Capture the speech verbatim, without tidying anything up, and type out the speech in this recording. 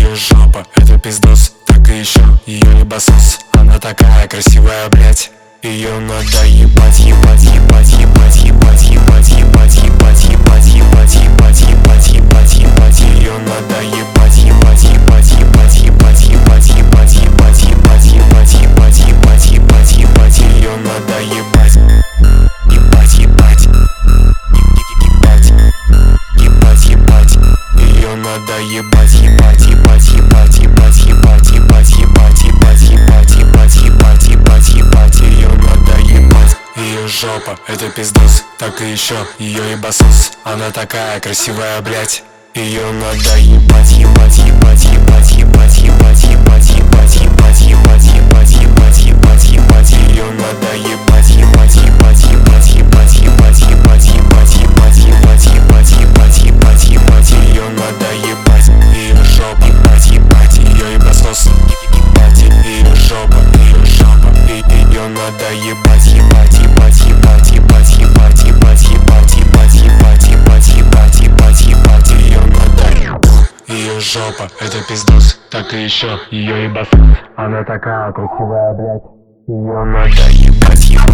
ее жопа, это пиздос, так и еще ее ебасос. Она такая красивая, блять. Ее надо ебать, ебать, ебать, ебать, ебать, ебать, ебать, ебать, ебать, ебать, ебать, ебать, ебать, ебать. Ее надо ебать, ебать, ебать, ебать, ебать, ебать, ебать, ебать, ебать, ебать, ебать, ебать, ебать, ебать. Ее надо ебать, ебать, ебать, ебать, ебать, ебать. Ее надо ебать, ебать, ебать, ебать, ебать, ебать, ебать, ебать, ебать, ебать, ебать, ебать, ебать, ебать. Ее надо ебать. Ее жопа, это пиздос, так и еще ее ебасос. Она такая красивая, блять. Ее надо ебать, ебать, ебать, ебать, ебать, ебать, ебать, ебать, ебать, ебать, ебать, ебать, ебать, ебать. Ее надо ебать, ебать, ебать, ебать, ебать, ебать, ебать, ебать, ебать, ебать, ебать, ебать, ебать, ебать. Ее надо ебать. Ее жопа, ебать, ебать, ее ебасос. Ебать, ее жопа, ее жопа. Ее надо ебать, ебать, ебать, ебать, ебать, ебать, ебать, ебать, ебать, ебать, ебать, ебать, ебать, ебать. Ее надо. Ее жопа, это пиздос, так и еще ее ебасос. Она такая красивая, блять. Ее надо ебать, ебать.